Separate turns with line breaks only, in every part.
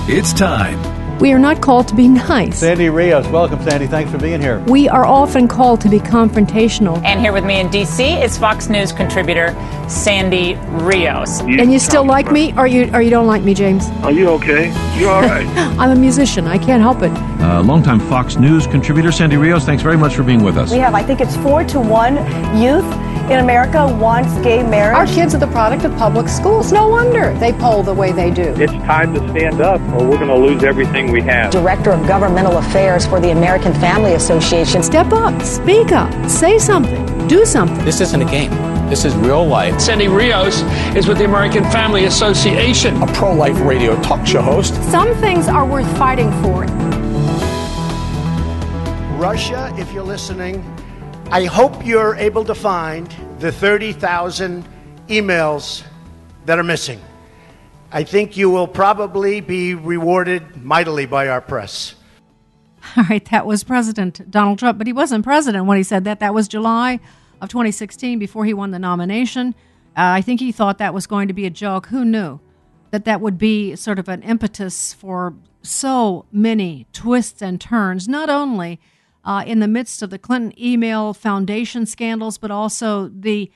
It's time.
We are not called to be nice.
Sandy Rios, welcome, Sandy. Thanks for being here.
We are often called to be confrontational.
And here with me in D.C. is Fox News contributor Sandy Rios.
And you still like me, or you don't like me, James?
Are you okay? You all right?
I'm a musician. I can't help it.
Longtime Fox News contributor Sandy Rios, thanks very much for being with us.
We have, I think it's 4-1 youth in America wants gay marriage.
Our kids are the product of public schools. No wonder they poll the way they do.
It's time to stand up or we're going to lose everything we have.
Director of Governmental Affairs for the American Family Association.
Step up, speak up, say something, do something.
This isn't a game. This is real life.
Sandy Rios is with the American Family Association.
A pro-life radio talk show host.
Some things are worth fighting for.
Russia, if you're listening, I hope you're able to find the 30,000 emails that are missing. I think you will probably be rewarded mightily by our press.
All right, that was President Donald Trump, but he wasn't president when he said that. That was July of 2016 before he won the nomination. I think he thought that was going to be a joke. Who knew that would be sort of an impetus for so many twists and turns, not only in the midst of the Clinton email foundation scandals, but also the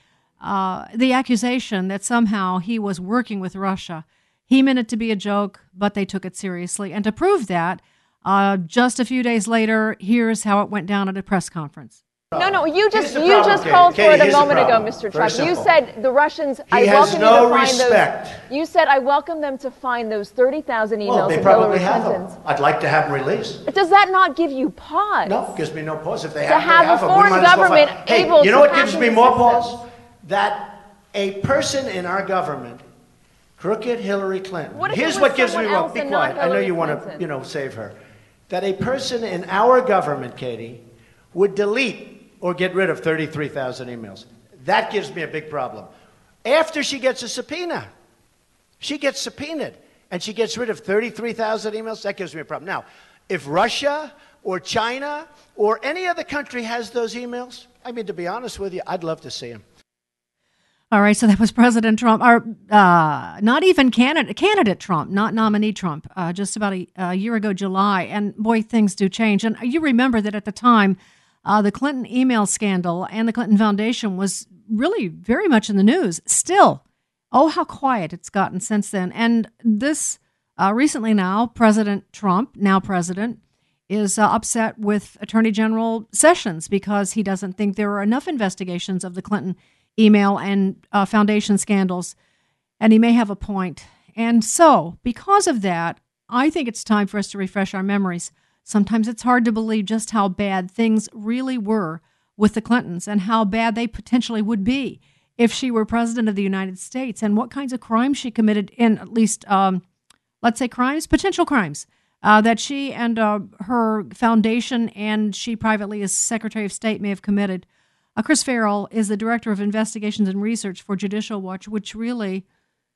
accusation that somehow he was working with Russia. He meant it to be a joke, but they took it seriously. And to prove that, just a few days later, here's how it went down at a press conference.
No, you just called for it a moment ago, Mr. Trump. You said the Russians, I welcome you to find those. You said, I welcome them to find those 30,000 emails of Hillary Clinton's.
I'd like to have them released.
Does that not give you pause?
No, it gives me no pause. If they
to have a foreign government able to.
You know what gives me more pause? That a person in our government, crooked Hillary Clinton. Here's what gives me pause. Be quiet. I know you want to, save her. That a person in our government, Katie, would delete or get rid of 33,000 emails. That gives me a big problem. After she gets a subpoena, she gets subpoenaed, and she gets rid of 33,000 emails, that gives me a problem. Now, if Russia or China or any other country has those emails, I mean, to be honest with you, I'd love to see them.
All right, so that was President Trump, or not even candidate Trump, not nominee Trump, just about a year ago, July. And boy, things do change. And you remember that at the time, the Clinton email scandal and the Clinton Foundation was really very much in the news. Still, oh, how quiet it's gotten since then. And this recently now, President Trump, now president, is upset with Attorney General Sessions because he doesn't think there are enough investigations of the Clinton email and foundation scandals. And he may have a point. And so, because of that, I think it's time for us to refresh our memories. Sometimes it's hard to believe just how bad things really were with the Clintons and how bad they potentially would be if she were president of the United States and what kinds of crimes she committed in at least, let's say potential crimes, that she and her foundation and she privately as Secretary of State may have committed. Chris Farrell is the Director of Investigations and Research for Judicial Watch, which really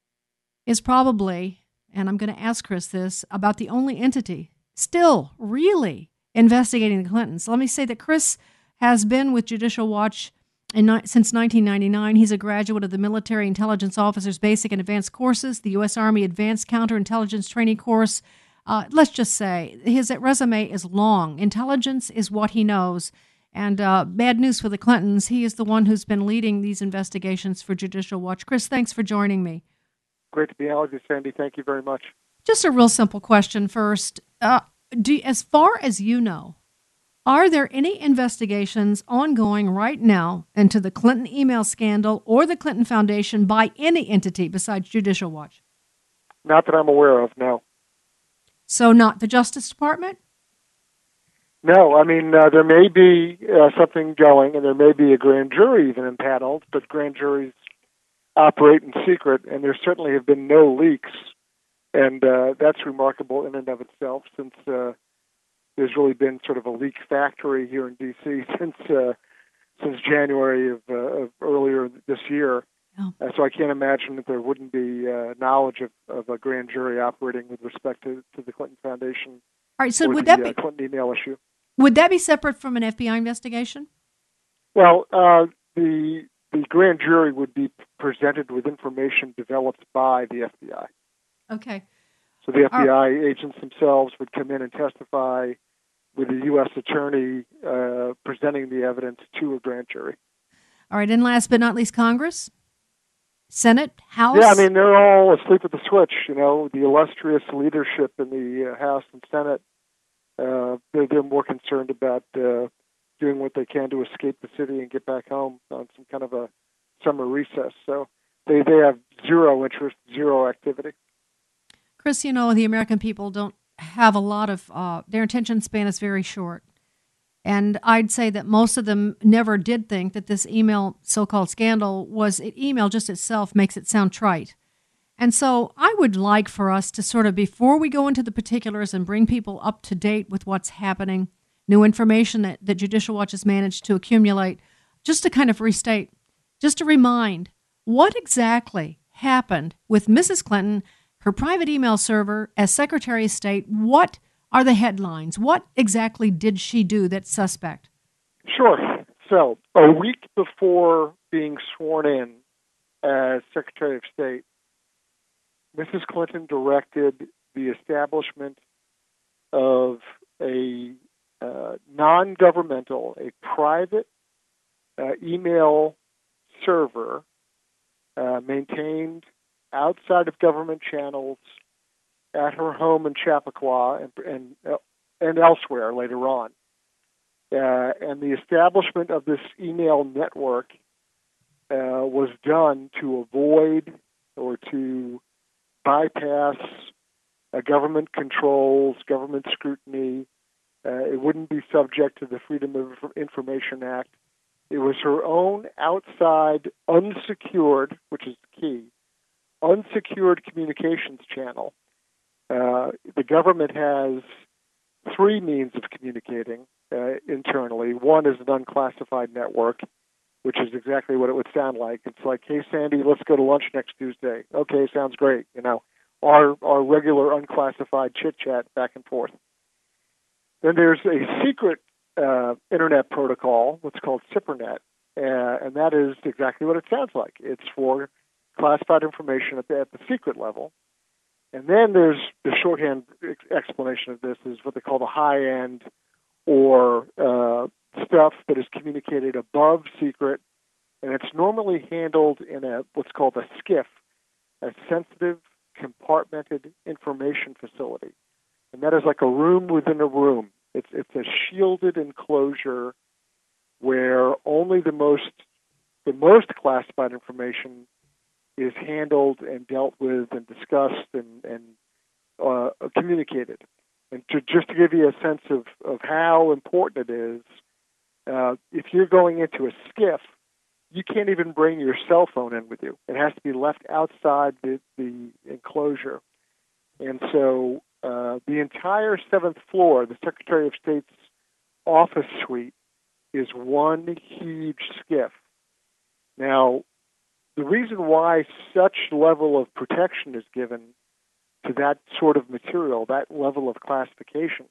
is probably, and I'm going to ask Chris this, about the only entity still really investigating the Clintons. Let me say that Chris has been with Judicial Watch since 1999. He's a graduate of the Military Intelligence Officers Basic and Advanced Courses, the U.S. Army Advanced Counterintelligence Training Course. Let's just say his resume is long. Intelligence is what he knows. And bad news for the Clintons, he is the one who's been leading these investigations for Judicial Watch. Chris, thanks for joining me.
Great to be on with you, Sandy. Thank you very much.
Just a real simple question first. As far as you know, are there any investigations ongoing right now into the Clinton email scandal or the Clinton Foundation by any entity besides Judicial Watch?
Not that I'm aware of, no.
So not the Justice Department?
No, I mean, there may be something going, and there may be a grand jury even impaneled, but grand juries operate in secret, and there certainly have been no leaks. And that's remarkable in and of itself, since there's really been sort of a leak factory here in D.C. since January of earlier this year. Oh. So I can't imagine that there wouldn't be knowledge of a grand jury operating with respect to the Clinton Foundation.
All right, so would that be
Clinton email issue?
Would that be separate from an FBI investigation?
Well, the grand jury would be presented with information developed by the FBI.
Okay.
So the FBI agents themselves would come in and testify with the U.S. attorney presenting the evidence to a grand jury.
All right, and last but not least, Congress, Senate, House.
Yeah, I mean, they're all asleep at the switch. The illustrious leadership in the House and Senate, they're more concerned about doing what they can to escape the city and get back home on some kind of a summer recess. So they have zero interest, zero activity.
Chris, the American people don't have a lot of, their attention span is very short. And I'd say that most of them never did think that this email so-called scandal was, email just itself makes it sound trite. And so I would like for us to sort of, before we go into the particulars and bring people up to date with what's happening, new information that Judicial Watch has managed to accumulate, just to kind of restate, just to remind what exactly happened with Mrs. Clinton, her private email server as Secretary of State. What are the headlines? What exactly did she do that's suspect?
Sure. So a week before being sworn in as Secretary of State, Mrs. Clinton directed the establishment of a non-governmental, a private email server maintained outside of government channels at her home in Chappaqua and elsewhere later on. And the establishment of this email network was done to avoid or to bypass government controls, government scrutiny. It wouldn't be subject to the Freedom of Information Act. It was her own outside, unsecured, which is the key, unsecured communications channel. The government has three means of communicating internally. One is an unclassified network, which is exactly what it would sound like. It's like, hey, Sandy, let's go to lunch next Tuesday. Okay, sounds great. Our regular unclassified chit-chat back and forth. Then there's a secret internet protocol, what's called SIPRNet, and that is exactly what it sounds like. It's for classified information at the secret level. And then there's the shorthand explanation of this is what they call the high-end or stuff that is communicated above secret, and it's normally handled in what's called a SCIF, a sensitive compartmented information facility. And that is like a room within a room. It's a shielded enclosure where only the most classified information is handled and dealt with and discussed and communicated. And just to give you a sense of how important it is, if you're going into a SCIF, you can't even bring your cell phone in with you. It has to be left outside the enclosure. And so the entire 7th floor, the Secretary of State's office suite, is one huge SCIF. Now, the reason why such level of protection is given to that sort of material, that level of classification,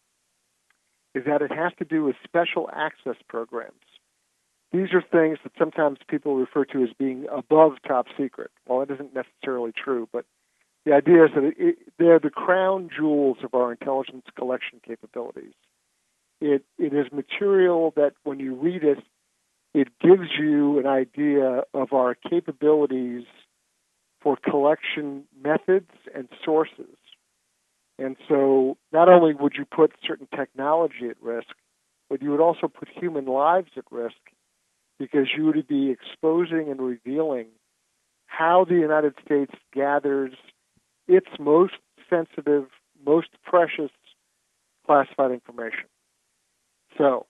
is that it has to do with special access programs. These are things that sometimes people refer to as being above top secret. Well, it isn't necessarily true, but the idea is that they're the crown jewels of our intelligence collection capabilities. It is material that when you read it, it gives you an idea of our capabilities for collection methods and sources. And so not only would you put certain technology at risk, but you would also put human lives at risk because you would be exposing and revealing how the United States gathers its most sensitive, most precious classified information. So,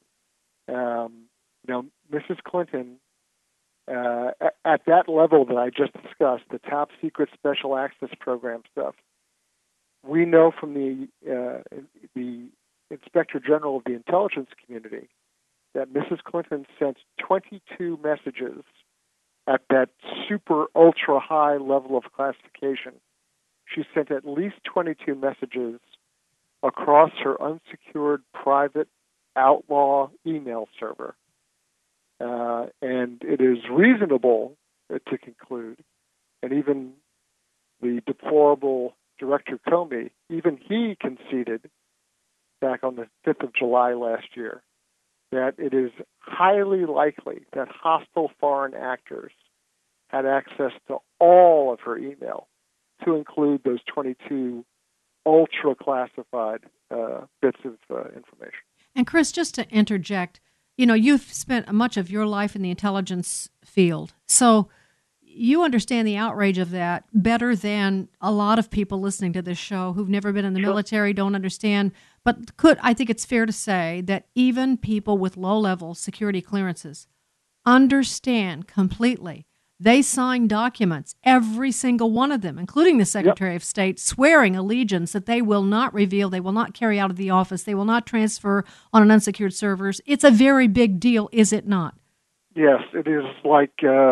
Mrs. Clinton, at that level that I just discussed, the top secret special access program stuff, we know from the Inspector General of the intelligence community that Mrs. Clinton sent 22 messages at that super ultra high level of classification. She sent at least 22 messages across her unsecured private outlaw email server. And it is reasonable to conclude, and even the deplorable Director Comey, even he conceded back on the 5th of July last year that it is highly likely that hostile foreign actors had access to all of her email, to include those 22 ultra-classified bits of information.
And Chris, just to interject, you know, you've spent much of your life in the intelligence field, so you understand the outrage of that better than a lot of people listening to this show who've never been in the military, don't understand. But I think it's fair to say that even people with low-level security clearances understand completely. They sign documents, every single one of them, including the Secretary of State, swearing allegiance that they will not reveal, they will not carry out of the office, they will not transfer on an unsecured servers. It's a very big deal, is it not?
Yes, it is. Like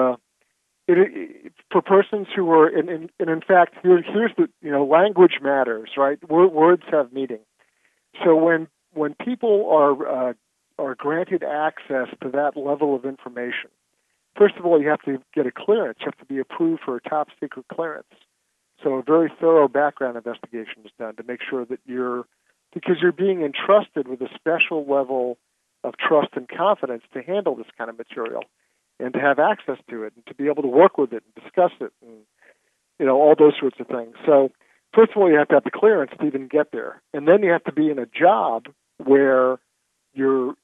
for persons who are, and in fact, here's the, language matters, right? Words have meaning. So when people are granted access to that level of information, first of all, you have to get a clearance. You have to be approved for a top-secret clearance. So a very thorough background investigation is done to make sure that because you're being entrusted with a special level of trust and confidence to handle this kind of material and to have access to it and to be able to work with it and discuss it and, all those sorts of things. So first of all, you have to have the clearance to even get there. And then you have to be in a job where your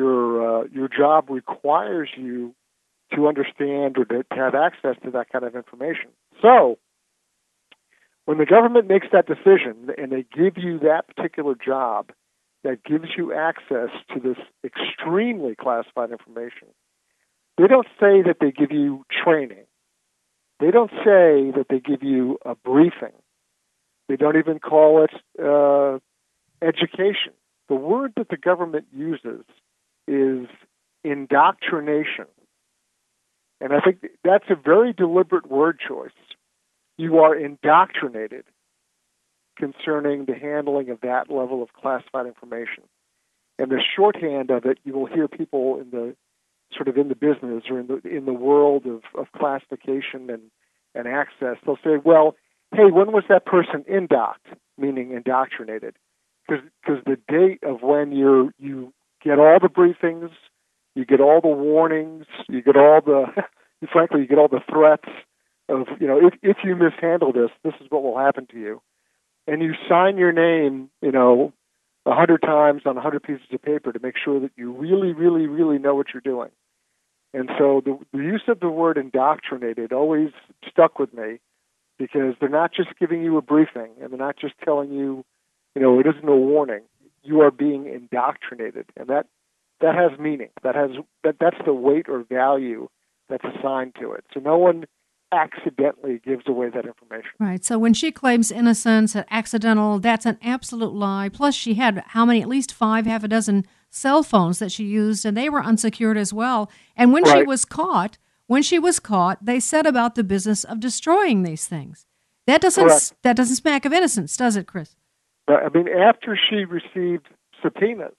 job requires you to understand or to have access to that kind of information. So when the government makes that decision and they give you that particular job that gives you access to this extremely classified information, they don't say that they give you training. They don't say that they give you a briefing. They don't even call it education. The word that the government uses is indoctrination. And I think that's a very deliberate word choice. You are indoctrinated concerning the handling of that level of classified information. And the shorthand of it, you will hear people in the business or in the world of classification and access. They'll say, well, hey, when was that person indoct, meaning indoctrinated? Because the date of when you get all the briefings, you get all the warnings, you get all the threats of, if you mishandle this is what will happen to you. And you sign your name, 100 times on 100 pieces of paper to make sure that you really, really, really know what you're doing. And so the use of the word indoctrinated always stuck with me, because they're not just giving you a briefing and they're not just telling you, it isn't a warning. You are being indoctrinated, and that has meaning. That's the weight or value that's assigned to it. So no one accidentally gives away that information.
Right. So when she claims innocence, accidental, that's an absolute lie. Plus, she had at least half a dozen cell phones that she used, and they were unsecured as well. And when she was caught, they set about the business of destroying these things. That doesn't smack of innocence, does it, Chris?
I mean, after she received subpoenas,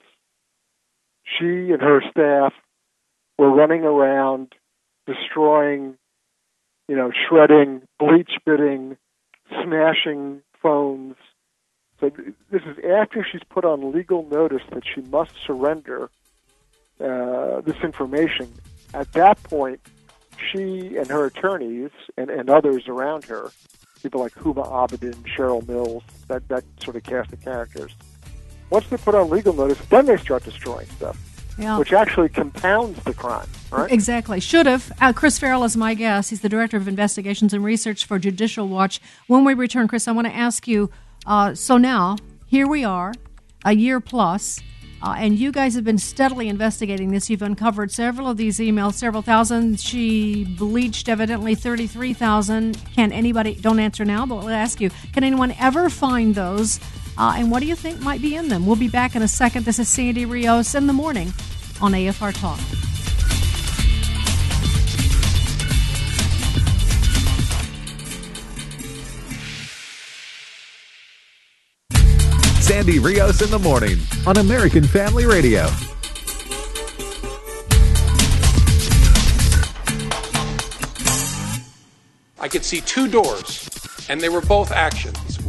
she and her staff were running around destroying, shredding, bleach bitting, smashing phones. So this is after she's put on legal notice that she must surrender this information. At that point, she and her attorneys and others around her, people like Huma Abedin, Cheryl Mills, that sort of cast of characters, once they put on legal notice, then they start destroying stuff, which actually compounds the crime. Right?
Exactly. Should have. Chris Farrell is my guest. He's the Director of Investigations and Research for Judicial Watch. When we return, Chris, I want to ask you, so now, here we are, a year plus, and you guys have been steadily investigating this. You've uncovered several of these emails, several thousand. She bleached evidently 33,000. Can anybody, don't answer now, but we'll ask you, can anyone ever find those? And what do you think might be in them? We'll be back in a second. This is Sandy Rios in the morning on AFR Talk.
Sandy Rios in the morning on American Family Radio.
I could see two doors, and they were both actions.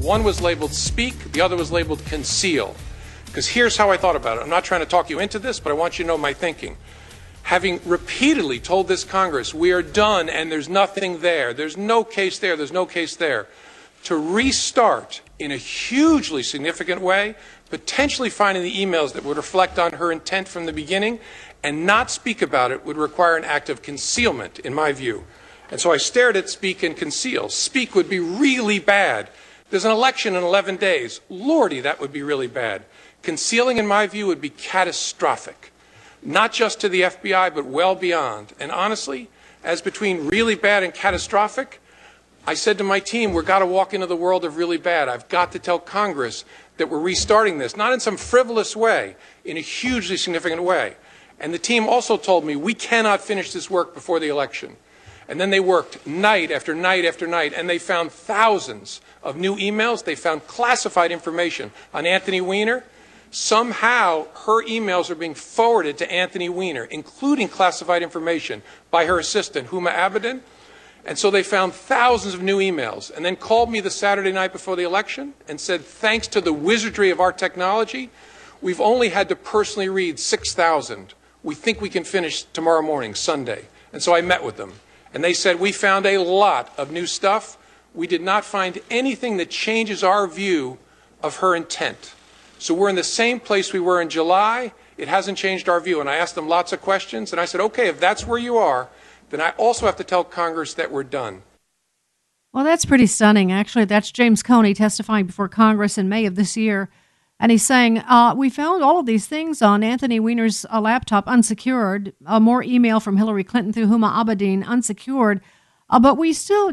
One was labeled speak, the other was labeled conceal. Because here's how I thought about it. I'm not trying to talk you into this, but I want you to know my thinking. Having repeatedly told this Congress, we are done and there's nothing there, there's no case there, there's no case there, to restart in a hugely significant way, potentially finding the emails that would reflect on her intent from the beginning and not speak about it would require an act of concealment, in my view. And so I stared at speak and conceal. Speak would be really bad. There's an election in 11 days. Lordy, that would be really bad. Concealing, in my view, would be catastrophic. Not just to the FBI, but well beyond. And honestly, as between really bad and catastrophic, I said to my team, we've got to walk into the world of really bad. I've got to tell Congress that we're restarting this, not in some frivolous way, in a hugely significant way. And the team also told me, we cannot finish this work before the election. And then they worked night after night after night, and they found thousands of new emails. They found classified information on Anthony Weiner. Somehow, her emails are being forwarded to Anthony Weiner, including classified information by her assistant, Huma Abedin. And so they found thousands of new emails and then called me the Saturday night before the election and said, thanks to the wizardry of our technology, we've only had to personally read 6,000. We think we can finish tomorrow morning, Sunday. And so I met with them. And they said, we found a lot of new stuff. We did not find anything that changes our view of her intent. So we're in the same place we were in July. It hasn't changed our view. And I asked them lots of questions. And I said, okay, if that's where you are, then I also have to tell Congress that we're done.
Well, that's pretty stunning. Actually, that's James Coney testifying before Congress in May of this year. And he's saying, we found all of these things on Anthony Weiner's laptop unsecured, more email from Hillary Clinton through Huma Abedin unsecured, but we still,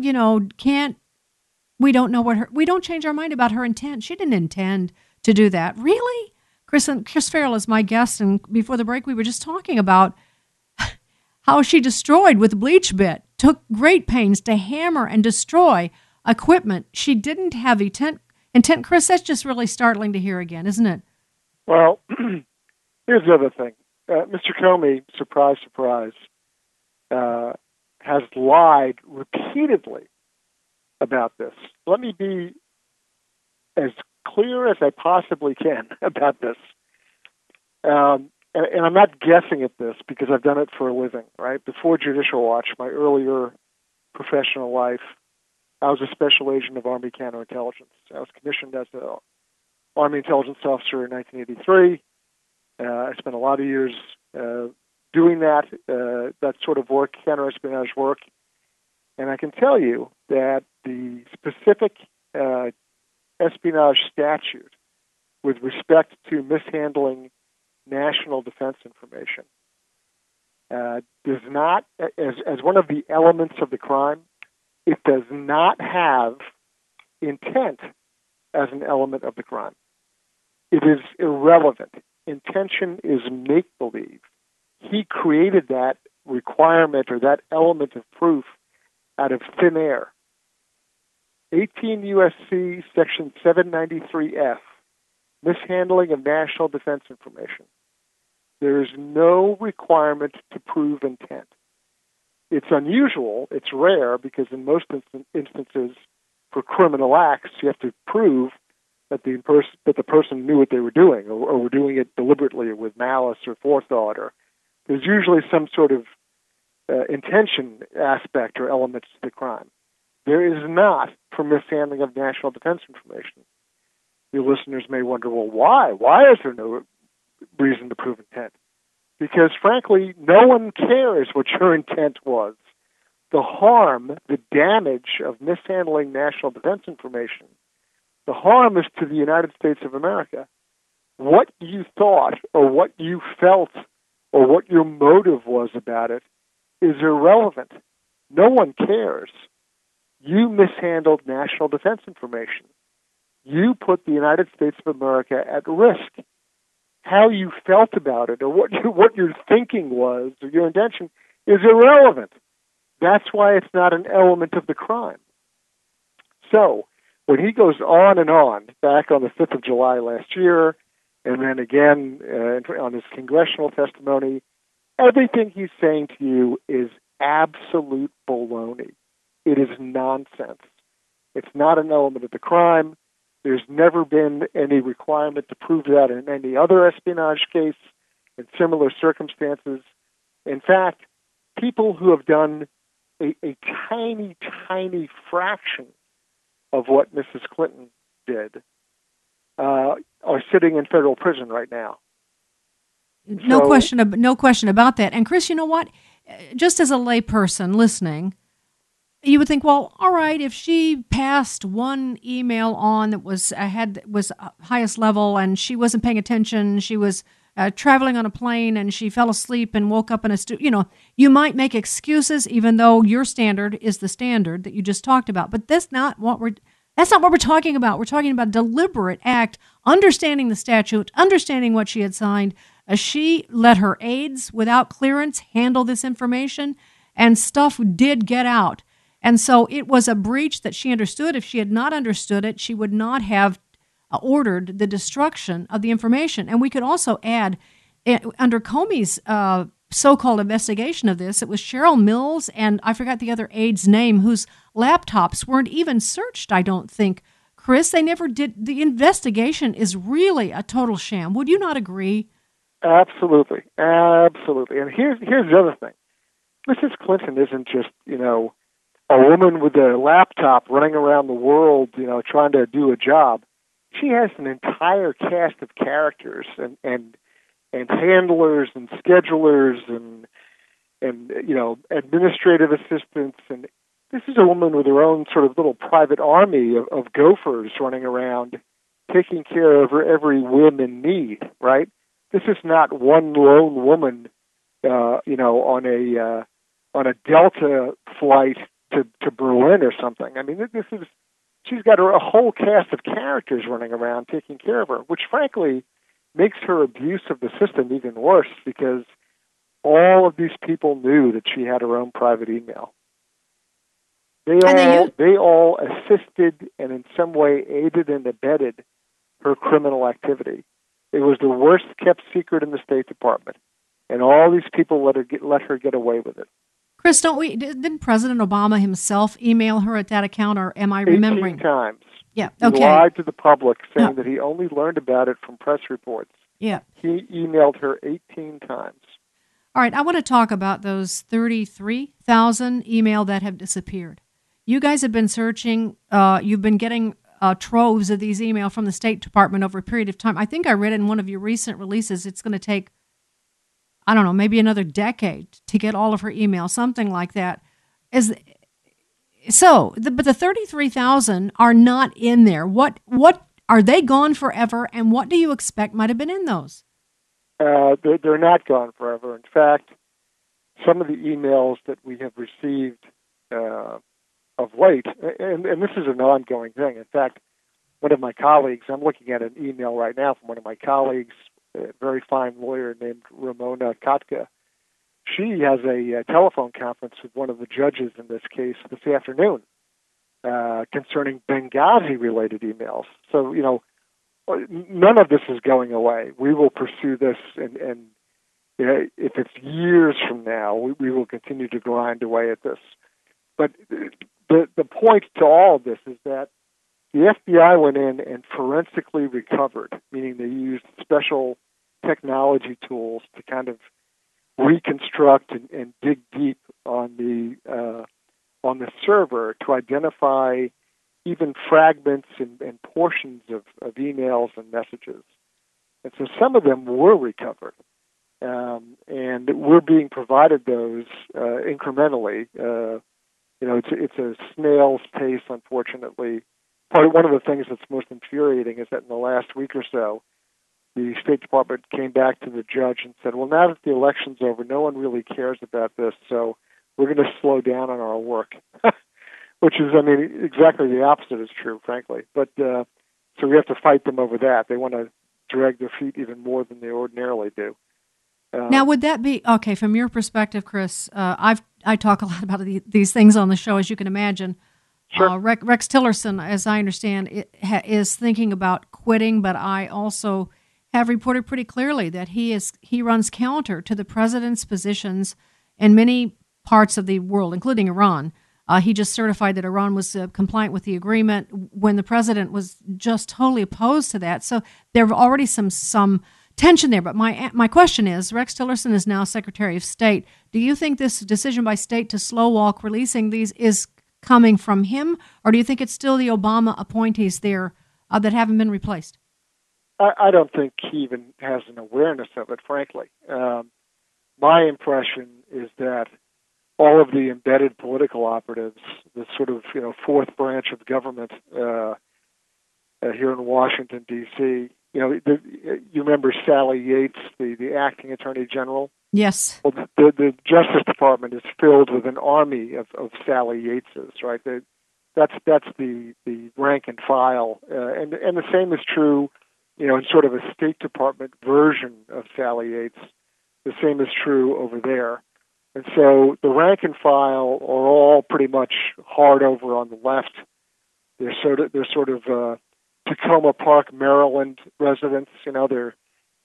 we don't know we don't change our mind about her intent. She didn't intend to do that. Really? Chris Farrell is my guest, and before the break we were just talking about how she destroyed with bleach bit, took great pains to hammer and destroy equipment. She didn't have intent. Chris, that's just really startling to hear again, isn't it?
Well, here's the other thing. Mr. Comey, surprise, surprise, has lied repeatedly about this. Let me be as clear as I possibly can about this. And I'm not guessing at this because I've done it for a living, right? Before Judicial Watch, my earlier professional life, I was a special agent of Army counterintelligence. I was commissioned as an Army intelligence officer in 1983. I spent a lot of years doing that sort of work, counterespionage work. And I can tell you that the specific espionage statute with respect to mishandling national defense information does not, as one of the elements of the crime, it does not have intent as an element of the crime. It is irrelevant. Intention is make-believe. He created that requirement or that element of proof out of thin air. 18 U.S.C. Section 793F, mishandling of national defense information. There is no requirement to prove intent. It's unusual, it's rare, because in most instances for criminal acts, you have to prove that the person knew what they were doing or were doing it deliberately or with malice or forethought. Or there's usually some sort of intention aspect or elements to the crime. There is not for mishandling of national defense information. Your listeners may wonder, well, why? Why is there no reason to prove intent? Because, frankly, no one cares what your intent was. The harm, the damage of mishandling national defense information, the harm is to the United States of America. What you thought or what you felt or what your motive was about it is irrelevant. No one cares. You mishandled national defense information. You put the United States of America at risk. How you felt about it or what your thinking was or your intention is irrelevant. That's why it's not an element of the crime. So when he goes on and on, back on the 5th of July last year, and then again on his congressional testimony, everything he's saying to you is absolute baloney. It is nonsense. It's not an element of the crime. There's never been any requirement to prove that in any other espionage case in similar circumstances. In fact, people who have done a tiny, tiny fraction of what Mrs. Clinton did are sitting in federal prison right now.
No question about that. And Chris, you know what? Just as a layperson listening, you would think, well, all right, if she passed one email on that was highest level and she wasn't paying attention, she was traveling on a plane and she fell asleep and woke up in you might make excuses, even though your standard is the standard that you just talked about. But that's not what we're talking about. We're talking about deliberate act, understanding the statute, understanding what she had signed. She let her aides without clearance handle this information, and stuff did get out. And so it was a breach that she understood. If she had not understood it, she would not have ordered the destruction of the information. And we could also add, under Comey's so-called investigation of this, it was Cheryl Mills and I forgot the other aide's name, whose laptops weren't even searched, I don't think. Chris, they never did. The investigation is really a total sham. Would you not agree?
Absolutely. Absolutely. And here's the other thing. Mrs. Clinton isn't just, a woman with a laptop running around the world, trying to do a job. She has an entire cast of characters and handlers and schedulers and administrative assistants. And this is a woman with her own sort of little private army of gophers running around taking care of every whim and need, right? This is not one lone woman, on a Delta flight to Berlin or something. I mean, she's got a whole cast of characters running around taking care of her, which frankly makes her abuse of the system even worse because all of these people knew that she had her own private email. They all assisted and in some way aided and abetted her criminal activity. It was the worst kept secret in the State Department, and all these people let her get away with it.
Chris, didn't President Obama himself email her at that account, or am I remembering?
18 times.
Yeah, okay.
He lied to the public, saying that he only learned about it from press reports.
Yeah.
He emailed her 18 times.
All right, I want to talk about those 33,000 email that have disappeared. You guys have been searching. You've been getting troves of these email from the State Department over a period of time. I think I read in one of your recent releases it's going to take, I don't know, maybe another decade to get all of her email, something like that. But the 33,000 are not in there. What are they gone forever, and what do you expect might have been in those?
They're not gone forever. In fact, some of the emails that we have received of late, and this is an ongoing thing. In fact, one of my colleagues, I'm looking at an email right now from one of my colleagues, a very fine lawyer named Ramona Kotka. She has a telephone conference with one of the judges in this case this afternoon concerning Benghazi-related emails. So, none of this is going away. We will pursue this, and if it's years from now, we will continue to grind away at this. But the point to all of this is that the FBI went in and forensically recovered, meaning they used special technology tools to kind of reconstruct and dig deep on the server to identify even fragments and portions of emails and messages. And so some of them were recovered, and we're being provided those incrementally. It's a snail's pace, unfortunately. One of the things that's most infuriating is that in the last week or so, the State Department came back to the judge and said, well, now that the election's over, no one really cares about this, so we're going to slow down on our work. Which is, exactly the opposite is true, frankly. But so we have to fight them over that. They want to drag their feet even more than they ordinarily do.
Now, would that be, okay, from your perspective, Chris, I talk a lot about these things on the show, as you can imagine.
Sure.
Rex Tillerson, as I understand, is thinking about quitting, but I also have reported pretty clearly that he runs counter to the president's positions in many parts of the world, including Iran, He just certified that Iran was compliant with the agreement when the president was just totally opposed to that. So there are already some tension there. But my question is, Rex Tillerson is now Secretary of State. Do you think this decision by state to slow walk releasing these is coming from him, or do you think it's still the Obama appointees there that haven't been replaced?
I don't think he even has an awareness of it, frankly. My impression is that all of the embedded political operatives, the sort of fourth branch of government here in Washington, D.C., you remember Sally Yates, the acting Attorney General?
Yes.
Well, the Justice Department is filled with an army of Sally Yateses, right? That's the rank and file, and the same is true, in sort of a State Department version of Sally Yates. The same is true over there. And so the rank and file are all pretty much hard over on the left. They're sort of Tacoma Park, Maryland residents. They're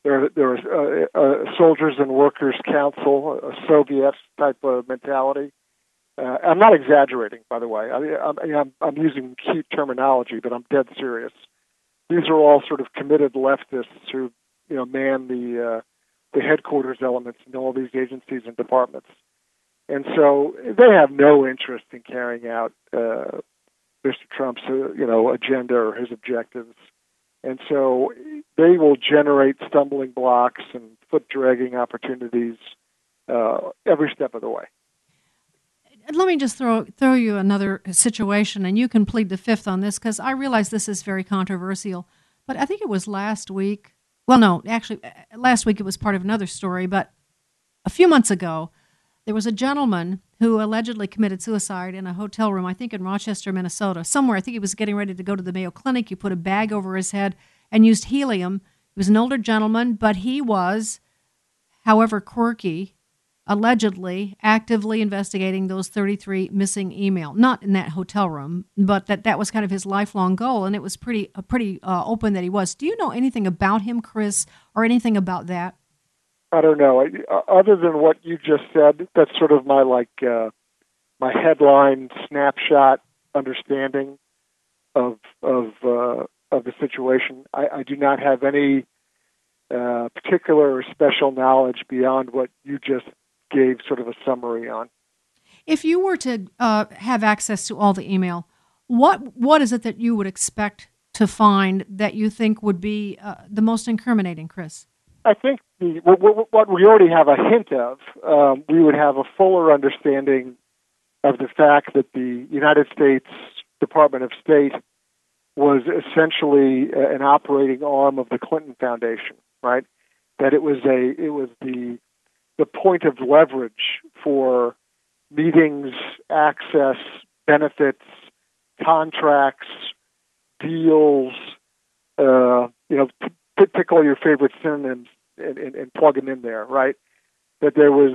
Soldiers and Workers Council, a Soviet type of mentality. I'm not exaggerating, by the way. I'm using cute terminology, but I'm dead serious. These are all sort of committed leftists who, man the headquarters elements in all these agencies and departments. And so they have no interest in carrying out Mr. Trump's, agenda or his objectives. And so they will generate stumbling blocks and foot-dragging opportunities every step of the way.
Let me just throw you another situation, and you can plead the fifth on this, because I realize this is very controversial. But I think it was last week. Well, no, actually, last week it was part of another story. But a few months ago, there was a gentleman who allegedly committed suicide in a hotel room, I think in Rochester, Minnesota, somewhere. I think he was getting ready to go to the Mayo Clinic. You put a bag over his head and used helium. He was an older gentleman, but he was, however quirky, allegedly actively investigating those 33 missing email. Not in that hotel room, but that was kind of his lifelong goal, and it was pretty open that he was. Do you know anything about him, Chris, or anything about that?
I don't know. Other than what you just said, that's sort of my my headline snapshot understanding of the situation. I do not have any particular or special knowledge beyond what you just gave sort of a summary on.
If you were to have access to all the email, what is it that you would expect to find that you think would be the most incriminating, Chris?
I think what we already have a hint of, we would have a fuller understanding of the fact that the United States Department of State was essentially an operating arm of the Clinton Foundation, right? That it was the point of leverage for meetings, access, benefits, contracts, deals, pick all your favorite synonyms and plug them in there, right? That there was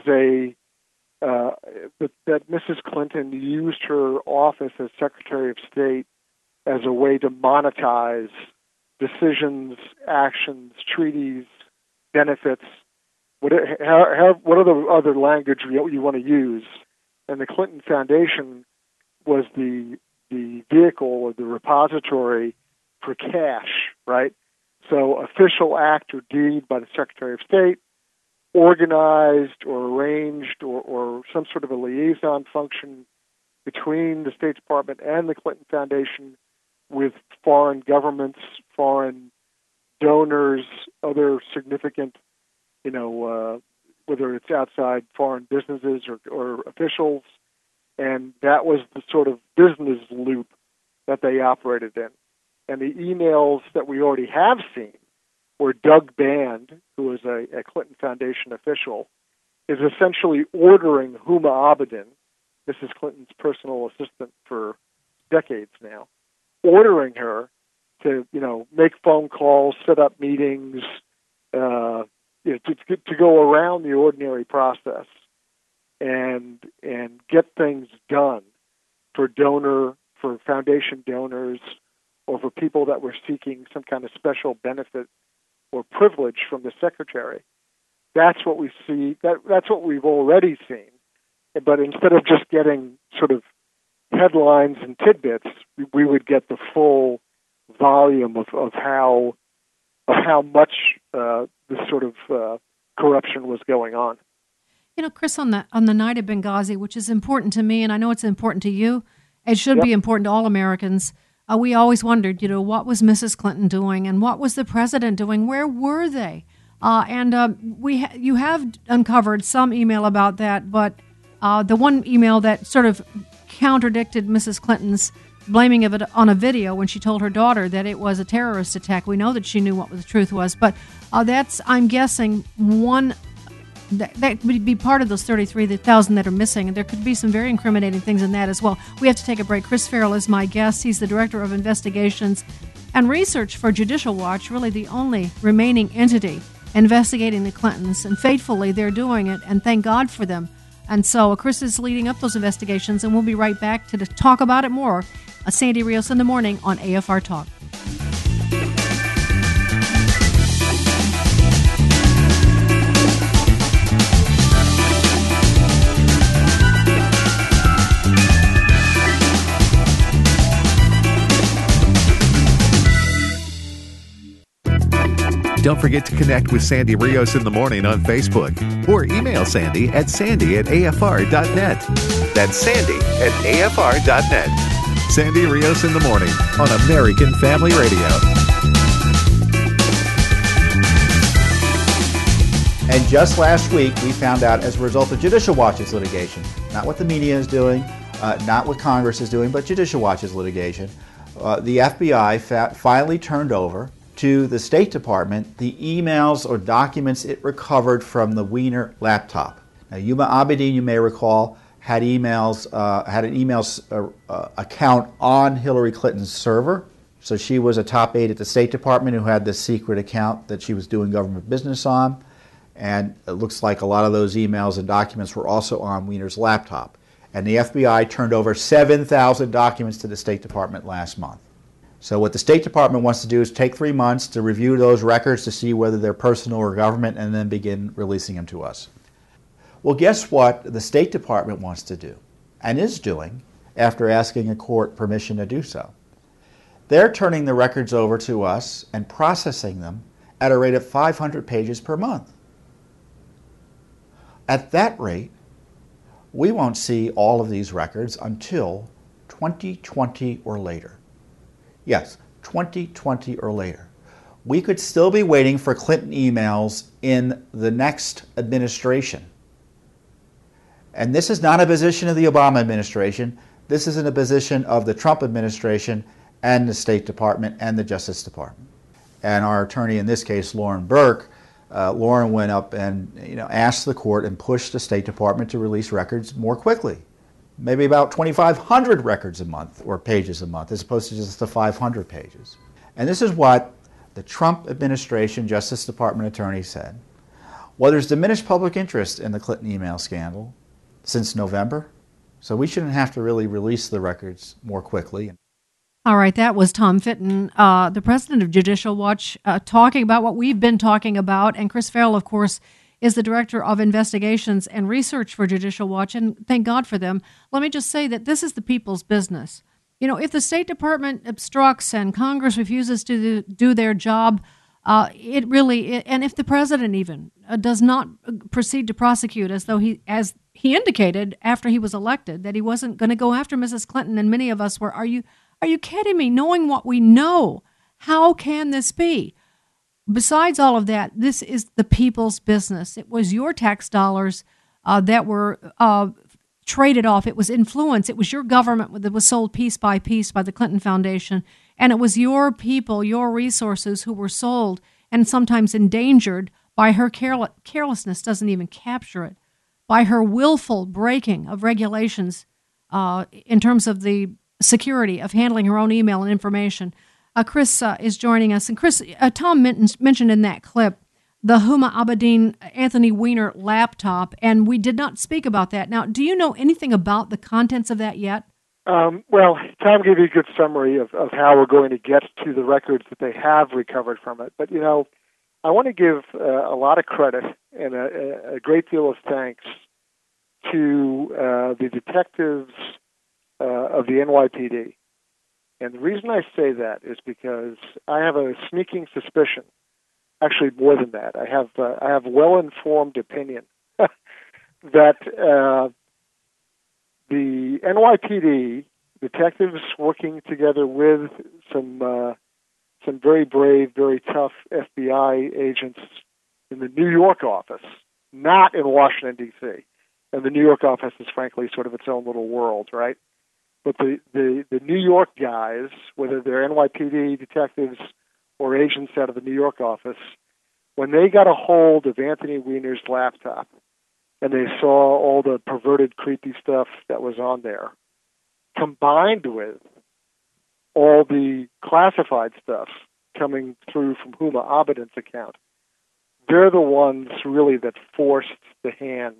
that Mrs. Clinton used her office as Secretary of State as a way to monetize decisions, actions, treaties, benefits, whatever other language you want to use. And the Clinton Foundation was the vehicle or the repository for cash, right? So official act or deed by the Secretary of State, organized or arranged or some sort of a liaison function between the State Department and the Clinton Foundation with foreign governments, foreign donors, other significant, whether it's outside foreign businesses or officials. And that was the sort of business loop that they operated in. And the emails that we already have seen, where Doug Band, who is a Clinton Foundation official, is essentially ordering Huma Abedin, Mrs. Clinton's personal assistant for decades now, ordering her to, make phone calls, set up meetings, to go around the ordinary process and get things done for foundation donors, or for people that were seeking some kind of special benefit or privilege from the secretary. That's what we see. That's what we've already seen. But instead of just getting sort of headlines and tidbits, we would get the full volume of how much this sort of corruption was going on.
You know, Chris, on the night of Benghazi, which is important to me, and I know it's important to you, it should be important to all Americans. We always wondered, what was Mrs. Clinton doing, and what was the president doing? Where were they? You have uncovered some email about that, but the one email that sort of contradicted Mrs. Clinton's blaming of it on a video when she told her daughter that it was a terrorist attack. We know that she knew what the truth was, but that's, I'm guessing, one that would be part of those 33,000 that are missing, and there could be some very incriminating things in that as well. We have to take a break. Chris Farrell is my guest. He's the Director of Investigations and Research for Judicial Watch, really the only remaining entity investigating the Clintons, and faithfully they're doing it, and thank God for them. And so Chris is leading up those investigations, and we'll be right back to talk about it more. Sandy Rios in the morning on AFR Talk.
Don't forget to connect with Sandy Rios in the morning on Facebook or email Sandy at sandy@afr.net. That's sandy@afr.net. Sandy Rios in the morning on American Family Radio.
And just last week, we found out as a result of Judicial Watch's litigation, not what the media is doing, not what Congress is doing, but Judicial Watch's litigation, the FBI finally turned over to the State Department the emails or documents it recovered from the Weiner laptop. Now, Huma Abedin, you may recall, had an email account on Hillary Clinton's server. So she was a top aide at the State Department who had this secret account that she was doing government business on. And it looks like a lot of those emails and documents were also on Weiner's laptop. And the FBI turned over 7,000 documents to the State Department last month. So what the State Department wants to do is take 3 months to review those records to see whether they're personal or government, and then begin releasing them to us. Well, guess what the State Department wants to do, and is doing, after asking a court permission to do so? They're turning the records over to us and processing them at a rate of 500 pages per month. At that rate, we won't see all of these records until 2020 or later. Yes, 2020 or later. We could still be waiting for Clinton emails in the next administration. And this is not a position of the Obama administration. This is in a position of the Trump administration and the State Department and the Justice Department. And our attorney in this case, Lauren Burke, Lauren went up and asked the court and pushed the State Department to release records more quickly. Maybe about 2,500 records a month or pages a month, as opposed to just the 500 pages. And this is what the Trump administration Justice Department attorney said. Well, there's diminished public interest in the Clinton email scandal since November, so we shouldn't have to really release the records more quickly.
All right, that was Tom Fitton, the president of Judicial Watch, talking about what we've been talking about. And Chris Farrell, of course, is the Director of Investigations and Research for Judicial Watch, and thank God for them. Let me just say that this is the people's business. If the State Department obstructs and Congress refuses to do their job, and if the president even does not proceed to prosecute, as he indicated after he was elected that he wasn't going to go after Mrs. Clinton, and many of us were, are you kidding me? Knowing what we know, how can this be? Besides all of that, this is the people's business. It was your tax dollars that were traded off. It was influence. It was your government that was sold piece by piece by the Clinton Foundation. And it was your people, your resources who were sold and sometimes endangered by her carelessness, doesn't even capture it, by her willful breaking of regulations in terms of the security of handling her own email and information. Chris is joining us. And Chris, Tom mentioned in that clip the Huma Abedin Anthony Weiner laptop, and we did not speak about that. Now, do you know anything about the contents of that yet?
Well, Tom gave you a good summary of how we're going to get to the records that they have recovered from it. But, I want to give a lot of credit and a great deal of thanks to the detectives of the NYPD. And the reason I say that is because I have a sneaking suspicion, actually more than that. I have well-informed opinion that the NYPD detectives working together with some very brave, very tough FBI agents in the New York office, not in Washington, D.C. And the New York office is frankly sort of its own little world, right? But the New York guys, whether they're NYPD detectives or agents out of the New York office, when they got a hold of Anthony Weiner's laptop and they saw all the perverted, creepy stuff that was on there, combined with all the classified stuff coming through from Huma Abedin's account, they're the ones really that forced the hand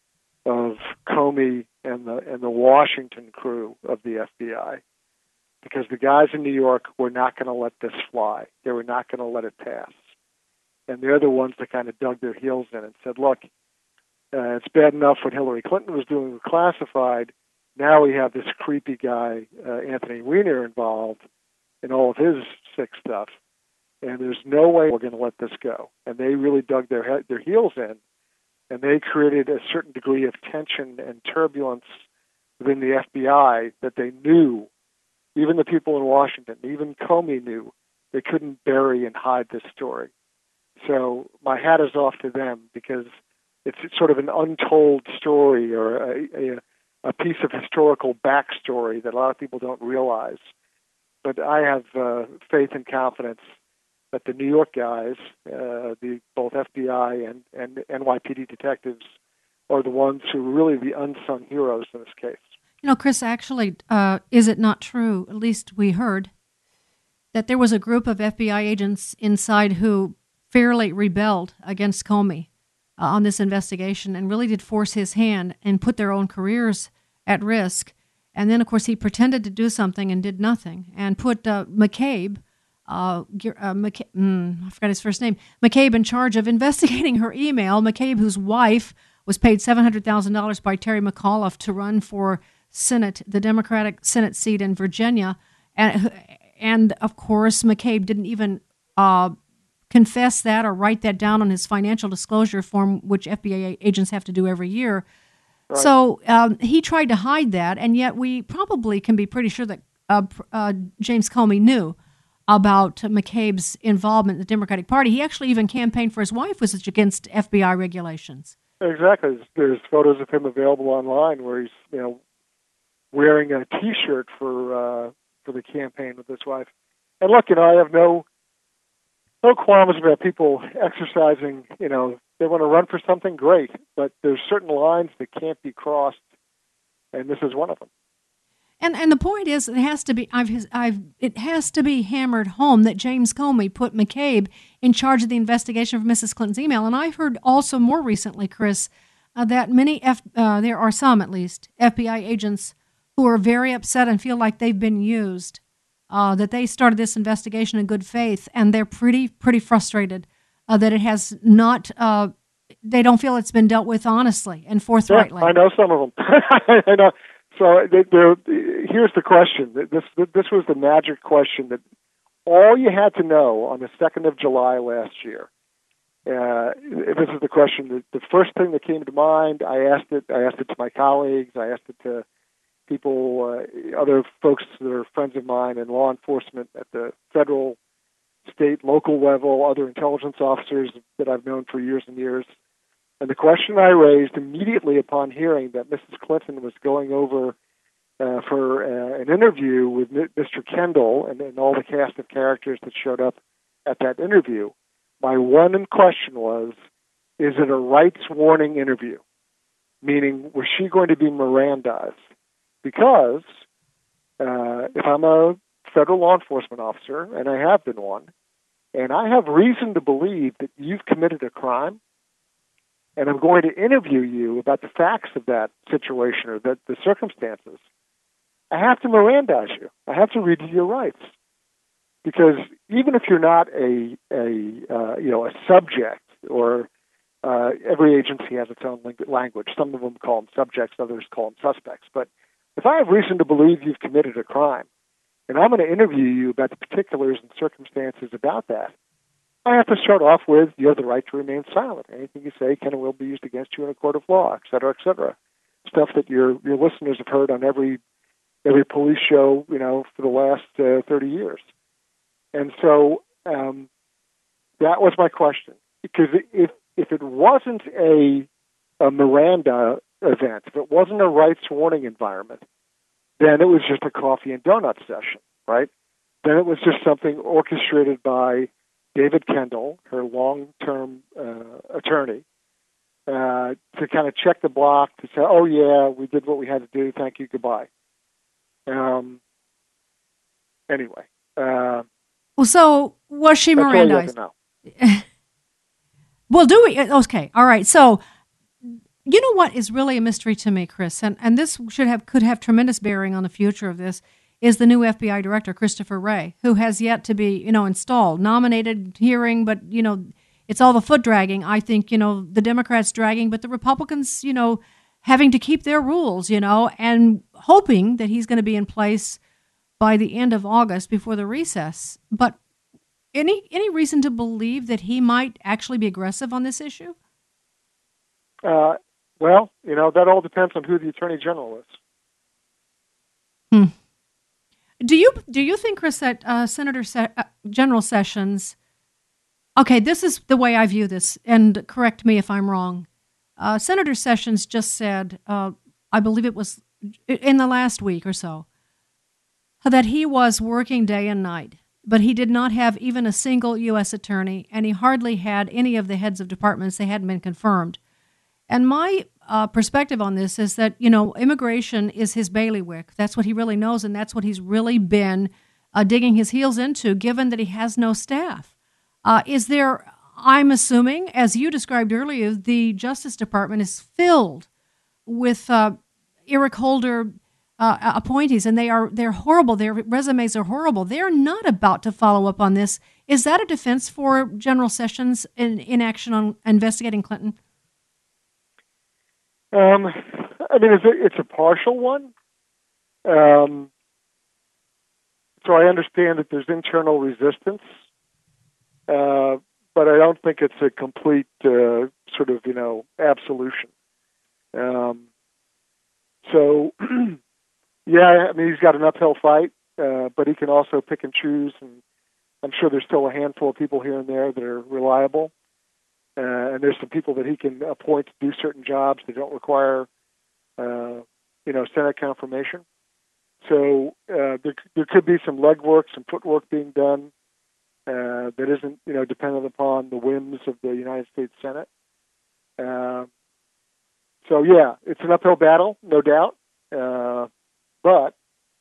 of Comey and the Washington crew of the FBI, because the guys in New York were not going to let this fly. They were not going to let it pass. And they're the ones that kind of dug their heels in and said, look, it's bad enough what Hillary Clinton was doing with classified. Now we have this creepy guy, Anthony Weiner, involved in all of his sick stuff. And there's no way we're going to let this go. And they really dug their heels in, and they created a certain degree of tension and turbulence within the FBI that they knew, even the people in Washington, even Comey knew, they couldn't bury and hide this story. So my hat is off to them, because it's sort of an untold story, or a piece of historical backstory that a lot of people don't realize. But I have faith and confidence that the New York guys, both FBI and NYPD detectives, are the ones who are really the unsung heroes in this case.
You know, Chris, actually, is it not true, at least we heard, that there was a group of FBI agents inside who fairly rebelled against Comey on this investigation and really did force his hand and put their own careers at risk? And then, of course, he pretended to do something and did nothing, and put McCabe, I forgot his first name, McCabe, in charge of investigating her email. McCabe, whose wife was paid $700,000 by Terry McAuliffe to run for Senate, the Democratic Senate seat in Virginia. And of course, McCabe didn't even confess that or write that down on his financial disclosure form, which FBI agents have to do every year. Right. So he tried to hide that, and yet we probably can be pretty sure that James Comey knew about McCabe's involvement in the Democratic Party. He actually even campaigned for his wife, which is against FBI regulations.
Exactly. There's photos of him available online where he's, wearing a T-shirt for the campaign with his wife. And look, I have no qualms about people exercising. They want to run for something, great, but there's certain lines that can't be crossed, and this is one of them.
And the point is, it has to be hammered home that James Comey put McCabe in charge of the investigation of Mrs. Clinton's email. And I've heard also more recently, Chris, that there are some, at least, FBI agents who are very upset and feel like they've been used, that they started this investigation in good faith, and they're pretty frustrated that it has not. They don't feel it's been dealt with honestly and forthrightly.
Yeah, I know some of them. I know. So here's the question. This was the magic question that all you had to know on the 2nd of July last year. This is the question. The first thing that came to mind, I asked it to my colleagues. I asked it to people, other folks that are friends of mine in law enforcement at the federal, state, local level, other intelligence officers that I've known for years and years. And the question I raised immediately upon hearing that Mrs. Clinton was going over for an interview with Mr. Kendall and all the cast of characters that showed up at that interview, my one question was, is it a rights warning interview? Meaning, was she going to be Mirandized? Because if I'm a federal law enforcement officer, and I have been one, and I have reason to believe that you've committed a crime, and I'm going to interview you about the facts of that situation or the circumstances, I have to Mirandize you. I have to read you your rights. Because even if you're not a subject, or every agency has its own language. Some of them call them subjects, others call them suspects. But if I have reason to believe you've committed a crime, and I'm going to interview you about the particulars and circumstances about that, I have to start off with, you have the right to remain silent. Anything you say can and will be used against you in a court of law, et cetera, et cetera. Stuff that your listeners have heard on every police show, for the last 30 years. And so that was my question. Because if it wasn't a Miranda event, if it wasn't a rights warning environment, then it was just a coffee and donut session, right? Then it was just something orchestrated by David Kendall, her long-term attorney, to kind of check the block, to say, oh, yeah, we did what we had to do, thank you, goodbye. Anyway.
Well, so was she Mirandized? Well, do we? Okay, all right. So, you know what is really a mystery to me, Chris, and this could have tremendous bearing on the future of this, is the new FBI director, Christopher Wray, who has yet to be, installed, nominated, hearing, but, it's all the foot dragging. I think, the Democrats dragging, but the Republicans, having to keep their rules, and hoping that he's going to be in place by the end of August before the recess. But any reason to believe that he might actually be aggressive on this issue?
Well, that all depends on who the Attorney General
is. Do you think, Chris, that General Sessions? Okay, this is the way I view this, and correct me if I'm wrong. Senator Sessions just said, I believe it was in the last week or so, that he was working day and night, but he did not have even a single U.S. attorney, and he hardly had any of the heads of departments. They hadn't been confirmed. And my perspective on this is that, immigration is his bailiwick. That's what he really knows, and that's what he's really been digging his heels into, given that he has no staff. Is there, I'm assuming, as you described earlier, the Justice Department is filled with Eric Holder appointees, and they're horrible. Their resumes are horrible. They're not about to follow up on this. Is that a defense for General Sessions in action on investigating Clinton?
It's a partial one. So I understand that there's internal resistance, but I don't think it's a complete absolution. So, yeah, he's got an uphill fight, but he can also pick and choose, and I'm sure there's still a handful of people here and there that are reliable. And there's some people that he can appoint to do certain jobs that don't require, Senate confirmation. So there could be some legwork, some footwork being done that isn't, dependent upon the whims of the United States Senate. So yeah, it's an uphill battle, no doubt, but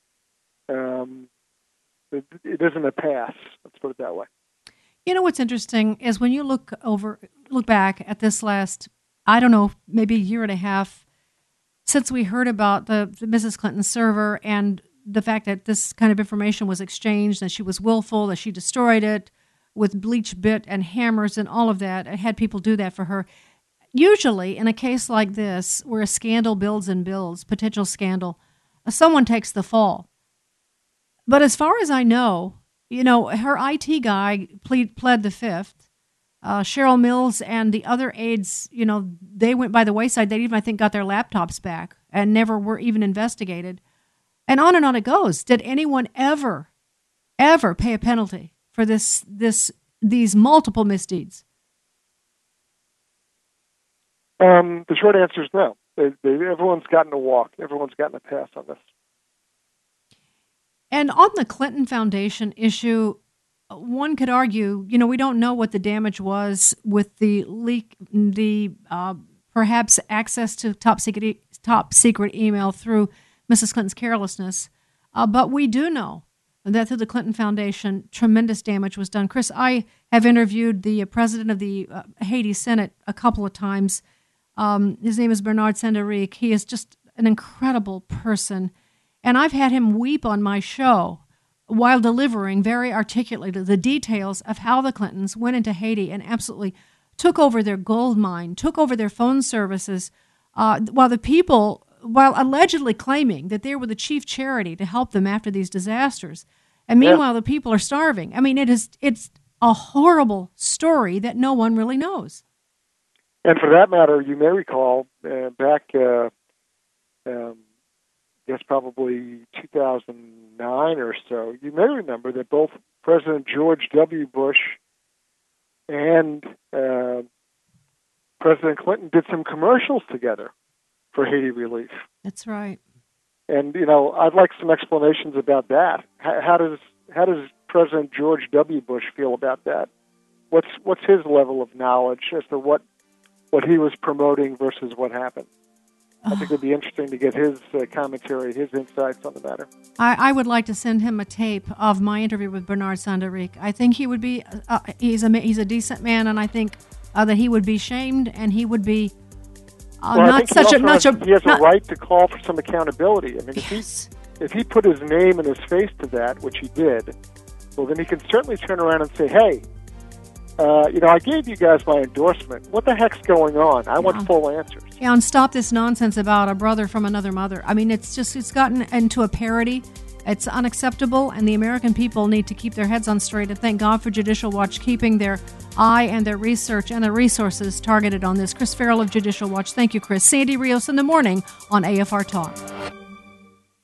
it isn't a pass. Let's put it that way.
What's interesting is when you look back at this last, I don't know, maybe a year and a half since we heard about the Mrs. Clinton server and the fact that this kind of information was exchanged, that she was willful, that she destroyed it with bleach bit and hammers and all of that, and had people do that for her. Usually, in a case like this, where a scandal builds and builds, potential scandal, someone takes the fall. But as far as I know, her IT guy pled the fifth. Cheryl Mills and the other aides, they went by the wayside. They even, I think, got their laptops back and never were even investigated. And on it goes. Did anyone ever pay a penalty for these multiple misdeeds?
The short answer is no. Everyone's gotten a walk. Everyone's gotten a pass on this.
And on the Clinton Foundation issue, one could argue, we don't know what the damage was with the leak, perhaps access to top secret email through Mrs. Clinton's carelessness. But we do know that through the Clinton Foundation, tremendous damage was done. Chris, I have interviewed the president of the Haiti Senate a couple of times. His name is Bernard Senderic. He is just an incredible person. And I've had him weep on my show while delivering very articulately the details of how the Clintons went into Haiti and absolutely took over their gold mine, took over their phone services, while the people while allegedly claiming that they were the chief charity to help them after these disasters. And meanwhile, the people are starving. I mean, it's a horrible story that no one really knows.
And for that matter, you may recall back, guess probably 2009 or so, you may remember that both President George W. Bush and President Clinton did some commercials together for Haiti relief.
That's right.
And, I'd like some explanations about that. How does President George W. Bush feel about that? What's his level of knowledge as to what he was promoting versus what happened? I think it would be interesting to get his commentary, his insights on the matter.
I would like to send him a tape of my interview with Bernard Sanderic. I think he would be, he's a decent man, and I think that he would be shamed, and he would be not such a...
He has a right to call for some accountability. I mean, if he put his name and his face to that, which he did, well, then he can certainly turn around and say, hey, I gave you guys my endorsement. What the heck's going on? I want full answers.
Yeah, and stop this nonsense about a brother from another mother. I mean, it's gotten into a parody. It's unacceptable, and the American people need to keep their heads on straight. And thank God for Judicial Watch keeping their eye and their research and their resources targeted on this. Chris Farrell of Judicial Watch. Thank you, Chris. Sandy Rios in the morning on AFR Talk.